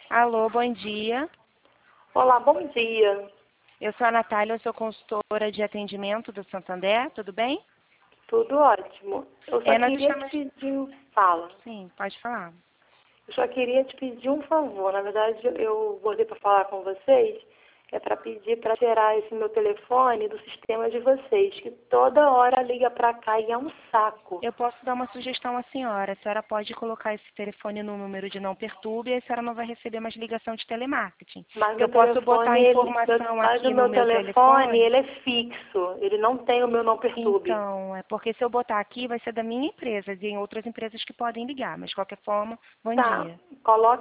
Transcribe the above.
Alô, bom dia. Olá, bom dia. Eu sou a Natália, eu sou consultora de atendimento do Santander, tudo bem? Tudo ótimo. Eu só Nós queria estamos... te pedir Fala. Sim, pode falar. Eu só queria te pedir um favor. Na verdade, eu voltei para falar com vocês. É para pedir para tirar esse meu telefone do sistema de vocês, que toda hora liga para cá e é um saco. Eu posso dar uma sugestão à senhora. A senhora pode colocar esse telefone no número de não perturbe e a senhora não vai receber mais ligação de telemarketing. Mas Eu posso botar a informação mas o aqui no meu meu telefone, telefone. ele é fixo. Ele não tem o meu não perturbe. Então, é porque se eu botar aqui vai ser da minha empresa, e tem outras empresas que podem ligar, mas de qualquer forma, bom Tá, dia. coloca